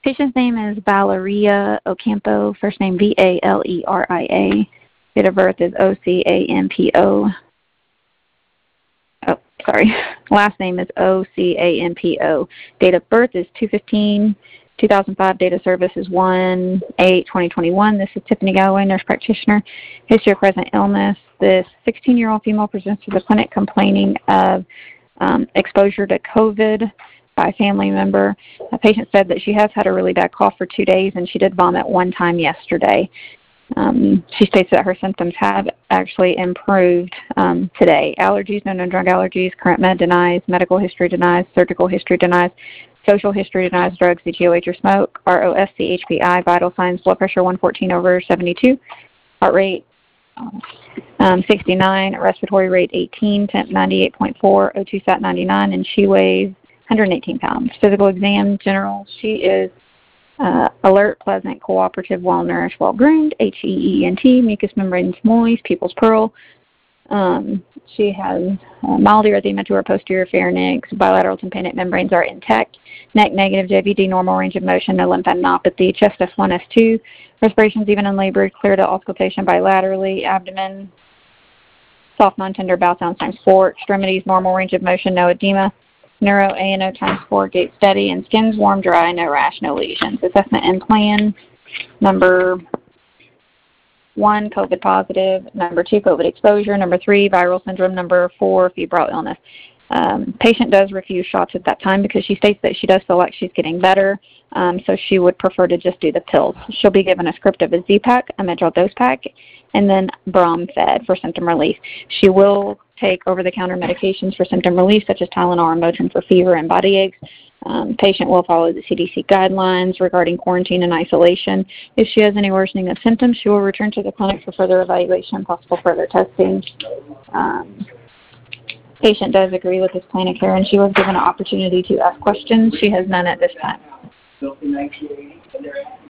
Patient's name is Valeria Ocampo, first name Valeria. Date of birth is Ocampo. Oh, sorry. Last name is Ocampo. Date of birth is 2/15/2005. Date of service is 1/8/2021. This is Tiffany Galloway, nurse practitioner. History of present illness. This 16-year-old female presents to the clinic complaining of exposure to COVID by a family member. A patient said that she has had a really bad cough for 2 days, and she did vomit one time yesterday. She states that her symptoms have actually improved today. Allergies, no known drug allergies. Current med denies. Medical history denies. Surgical history denies. Social history denies drugs, CGOH or smoke. ROS, CHPI, vital signs, blood pressure 114/72. Heart rate 69, respiratory rate 18, temp 98.4, O2 sat 99, and she weighs 118 pounds. Physical exam, general. She is alert, pleasant, cooperative, well-nourished, well-groomed, HEENT, mucous membranes moist, pupils pearl. She has mild erythema to her posterior pharynx. Bilateral tympanic membranes are intact. Neck negative, JVD, normal range of motion, no lymphadenopathy. Chest S1, S2. Respirations even unlabored, clear to auscultation bilaterally. Abdomen, soft, non-tender, bowel sounds ×4. Extremities, normal range of motion, no edema. Neuro ANO ×4, gait steady, and skin's warm, dry, no rash, no lesions. Assessment and plan. Number 1, COVID positive. Number 2, COVID exposure. Number 3, viral syndrome. Number 4, febrile illness. Patient does refuse shots at that time because she states that she does feel like she's getting better, so she would prefer to just do the pills. She'll be given a script of a Z-Pack, a Medrol dose pack, and then Bromfed for symptom relief. She will take over-the-counter medications for symptom relief, such as Tylenol or Motrin for fever and body aches. Patient will follow the CDC guidelines regarding quarantine and isolation. If she has any worsening of symptoms, she will return to the clinic for further evaluation and possible further testing. Patient does agree with this plan of care, and she was given an opportunity to ask questions. She has none at this time.